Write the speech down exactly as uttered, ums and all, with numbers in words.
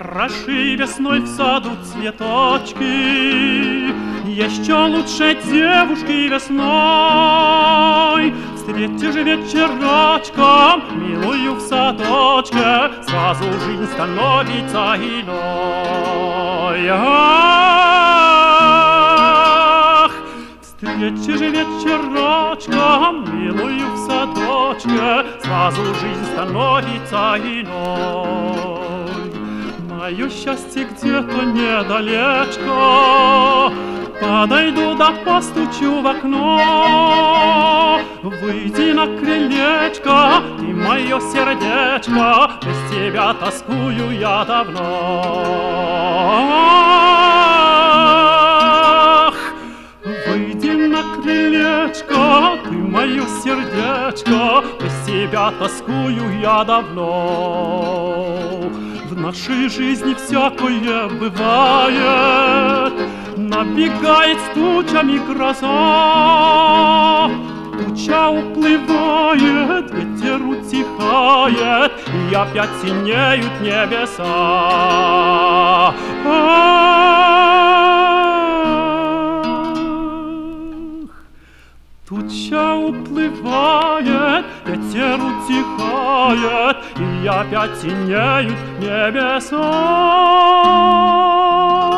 Хороши весной в саду цветочки, еще лучше девушки весной. Встретишь вечерочком милую в садочке, сразу жизнь становится иной. Ах! Встретишь вечерочком милую в садочке, сразу жизнь становится иной. Мое счастье где-то недалечко, подойду да постучу в окно. Выйди на крылечко, ты мое сердечко, без тебя тоскую я давно. Выйди на крылечко, ты мое сердечко, без тебя тоскую я давно. В нашей жизни всякое бывает, набегает с тучами гроза. Туча уплывает, ветер утихает, и опять синеют небеса. Ах! Туча уплывает, ветер утихает, и опять синеют небеса.